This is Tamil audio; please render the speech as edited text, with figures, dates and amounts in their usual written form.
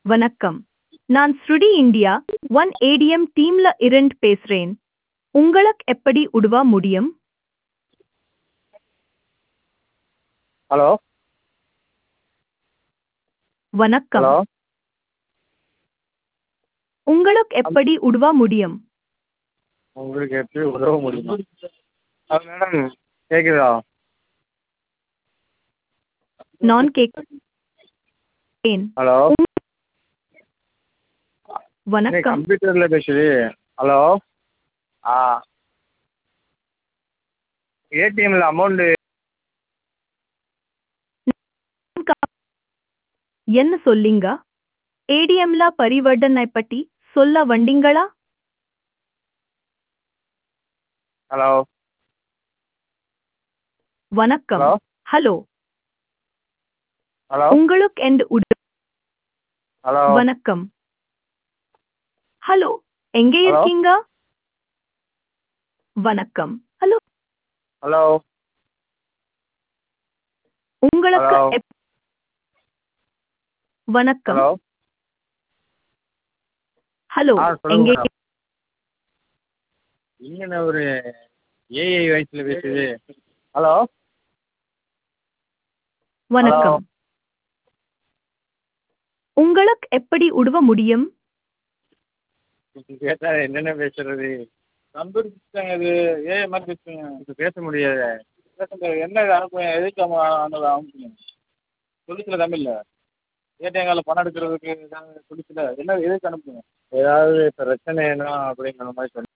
வணக்கம். நான் ஸ்ருடி இந்தியா ஒன் ஏடிஎம் டீம்ல இருந்து பேசுறேன். உங்களுக்கு எப்படி உதவ முடியும்? ஹலோ வணக்கம். ஹலோ உங்களுக்கு எப்படி உதவ முடியும்? உங்களுக்கு எப்படி உதவ முடியுமா? மேடம் கேட்குதா? நான் கேட்கிறேன். ஹலோ வணக்கம். கம்ப்யூட்டரில் பேசுது. ஹலோ ஆ ஏடிஎம்மில் அமௌண்ட்டு என்ன சொல்லிங்க? ஏடிஎம்ல பரிவர்த்தனை பற்றி சொல்ல வந்தீங்களா? ஹலோ வணக்கம். Hello hello. ஹலோ உங்களுக்கு எந்த ஹலோ வணக்கம். ஹலோ. எங்கே ஹலோ இருக்கீங்க? வணக்கம். ஹலோ. ஹலோ உங்களுக்கு ஹலோ வணக்கம். Hello hello. சொல்லுங்கள் எங்கே மேடம். இங்கே ஒரு ஏஐ வாய்ஸில் பேசுது. ஹலோ ஹலோ வணக்கம். உங்களுக்கு எப்படி உதவ முடியும்? கேட்டால் என்னென்ன பேசுறது? கம்ப்யூட்டர் சிஸ்டம் இது ஏஐ மாதிரி பேசுங்க. இப்போ பேச முடியாது. பேச முடியாது. என்ன இது அனுப்புங்க? எதுக்கு அனுப்புங்க? சொல்லிச்சுல தமிழில். ஏடிஎம் கார்டில் பணம் எடுக்கிறதுக்கு சொல்லிச்சுல. என்ன எதுக்கு அனுப்புங்க? ஏதாவது பிரச்சனைனா அப்படிங்கிற மாதிரி சொன்னேன்.